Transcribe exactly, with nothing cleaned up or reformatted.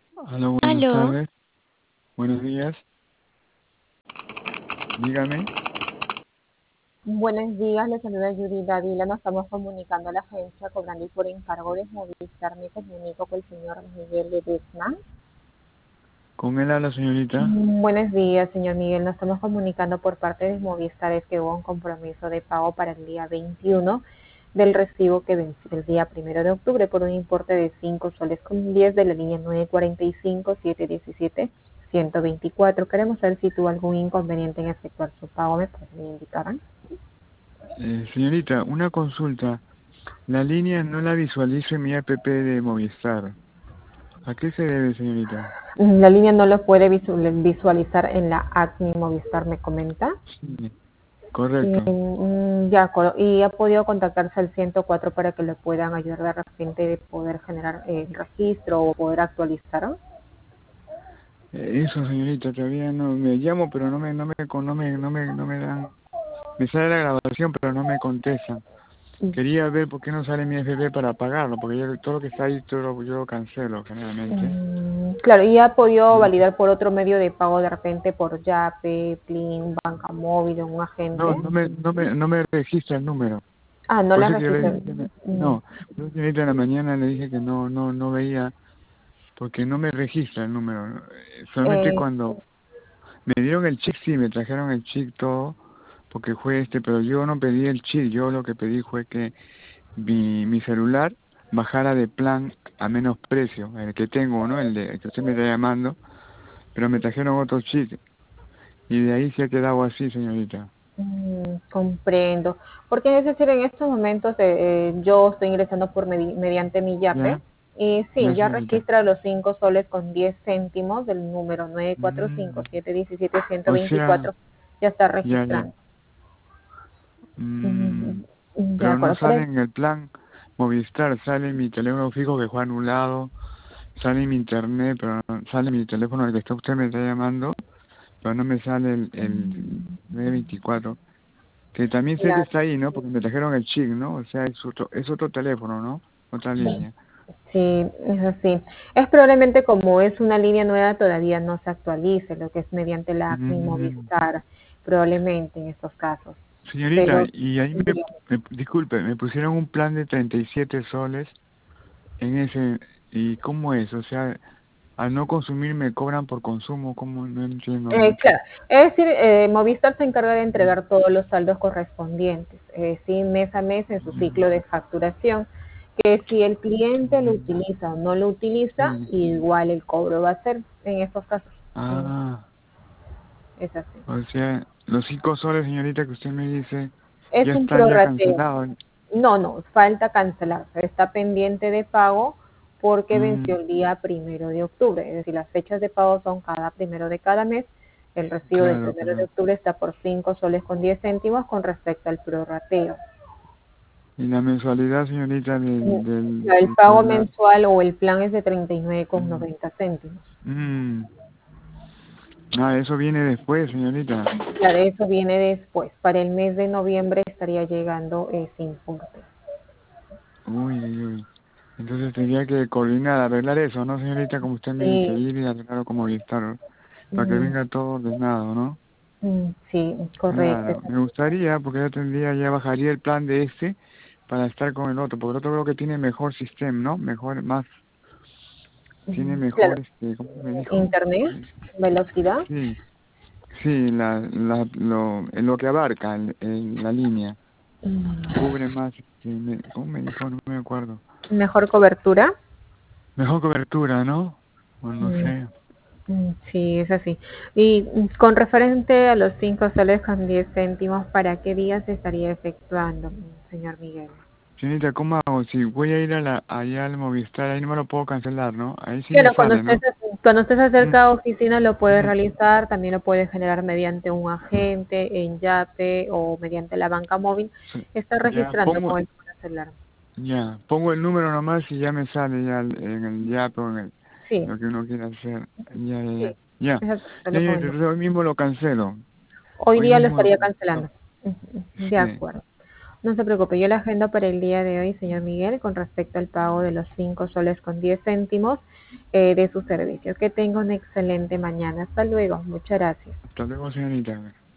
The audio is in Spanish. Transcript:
Aló, buenas Aló, tardes, buenos días, dígame. Buenos días, les saluda Judy Davila. Nos estamos comunicando a la agencia cobrando y por encargo de Movistar. Me comunico con el señor Miguel Ledesma. ¿Con él habla, señorita? Mm, Buenos días, señor Miguel. Nos estamos comunicando por parte de Movistar. Es que hubo un compromiso de pago para el día veintiuno del recibo que venció el día primero de octubre por un importe de cinco soles con diez de la línea nueve cuatro cinco, siete uno siete, uno dos cuatro. Queremos saber si tuvo algún inconveniente en efectuar su pago. ¿Me pueden indicar? Eh, señorita, una consulta. La línea no la visualizo en mi app de Movistar. ¿A qué se debe, señorita? La línea no lo puede visualizar en la app Mi Movistar, me comenta. Sí, Y, correcto. mm, de acuerdo. Y ha podido contactarse al ciento cuatro para que le puedan ayudar de repente de poder generar eh, el registro o poder actualizar. Eh, eso, señorita, todavía no me llamo, pero no me, no me, con- no me, no me, no me dan. Me sale la grabación, pero no me contestan. Quería ver por qué no sale mi F P para pagarlo, porque yo, todo lo que está ahí, todo lo, yo lo cancelo generalmente. Mm, claro, y ha podido validar por otro medio de pago de repente por Yape, Plin, Banca Móvil o un No, agente. no me, no me, no me registra el número. Ah, no Por la eso que yo le registra. dije que me- Mm, no, yo ahorita en la mañana le dije que no, no, no veía, porque no me registra el número. Eh, Solamente eh, cuando me dieron el chip, sí, me trajeron el chip todo, porque fue este, pero yo no pedí el chip, yo lo que pedí fue que mi, mi celular bajara de plan a menos precio, el que tengo, ¿no? El, de, el que usted me está llamando, pero me trajeron otro chip, y de ahí se ha quedado así, señorita. Mm, comprendo. Porque es decir, en estos momentos eh, eh, yo estoy ingresando por medi- mediante mi Yape ¿Ya? y sí, ¿Ya, ya señorita? registra los cinco soles con diez céntimos del número nueve cuatro cinco, Mm, siete uno siete, o uno dos sea, cuatro. Ya está ya, ya. registrando. Mm, Mm, De pero no acuerdo. Por sale eso, en el plan Movistar, sale mi teléfono fijo que fue anulado, sale mi internet, pero no- sale mi teléfono al que está usted me está llamando, pero no me sale el, el nueve veinticuatro, que también sé que claro. está ahí, ¿no? Porque me trajeron el chip, ¿no? O sea, es otro, es otro teléfono, ¿no? Otra línea. Sí, es así. Es probablemente como es una línea nueva todavía no se actualice, lo que es mediante la ACMI Mm, Movistar, probablemente en estos casos. señorita, Pero y ahí me, me- disculpe, me pusieron un plan de treinta y siete soles en ese, ¿y cómo es? O sea, al no consumir me cobran por consumo, ¿cómo? No entiendo Eh, mucho. claro, es decir, eh, Movistar se encarga de entregar todos los saldos correspondientes, eh, sí, mes a mes en su ciclo de facturación, que si el cliente lo utiliza o no lo utiliza, Sí. igual el cobro va a ser en estos casos. Mm, Ah, Es así. o sea, los cinco soles, señorita, que usted me dice, Es ya un están ya prorrateo. cancelados. No, no, falta cancelar. Está pendiente de pago porque Mm, venció el día primero de octubre. Es decir, las fechas de pago son cada primero de cada mes. El recibo del claro, primero de claro. octubre está por cinco soles con diez céntimos con respecto al prorrateo. Y la mensualidad, señorita, del, del, El del pago celular. mensual o el plan es de treinta y nueve con Mm, noventa céntimos. mm. Ah, eso viene después, señorita. Claro, eso viene después. Para el mes de noviembre estaría llegando ese importe. Uy, uy, uy. Entonces tendría que coordinar, arreglar eso, ¿no, señorita? Como usted me dice, Sí, ir y arreglarlo como Movistar, para que mm, venga todo ordenado, ¿no? mm, sí, correcto. Claro, me gustaría, porque ya tendría, ya bajaría el plan de este para estar con el otro, porque el otro creo que tiene mejor sistema, ¿no? Mejor, más, tiene Mm, Claro, mejor, este, ¿cómo me dijo? internet, Ay, velocidad. sí, sí, la, la, lo, en lo que abarca el, el- la línea, Mm, cubre más, este, me- ¿cómo me dijo? No me acuerdo. Mejor cobertura. Mejor cobertura, ¿no? O no Mm, sé. mm, Sí, es así. Y mm, con referente a los cinco soles con diez céntimos, ¿para qué día se estaría efectuando, señor Miguel? Señorita, ¿cómo hago? Si voy a ir a la, allá al Movistar, ahí no me lo puedo cancelar, ¿no? Ahí sí me Claro, cuando sale, usted, ¿no? se- cuando usted se Mm, acerca a oficina lo puede mm, realizar, también lo puede generar mediante un agente, en Yape o mediante la banca móvil. sí. Está Ya, registrando pongo, con el celular. ya, pongo el número nomás y ya me sale ya el- en el Yap o en el, Sí, lo que uno quiera hacer. Ya, ya, sí, ya. Ya. exacto, Ya, solo ya, con el entonces número. hoy mismo lo cancelo. Hoy Hoy día lo mismo lo estaría cancelo. cancelando. Ujú, De Sí. acuerdo. No se preocupe, yo la agendo para el día de hoy, señor Miguel, con respecto al pago de los cinco soles con diez céntimos. eh, de su servicio. Que tenga una excelente mañana. Hasta luego. Muchas gracias. Hasta luego, señorita.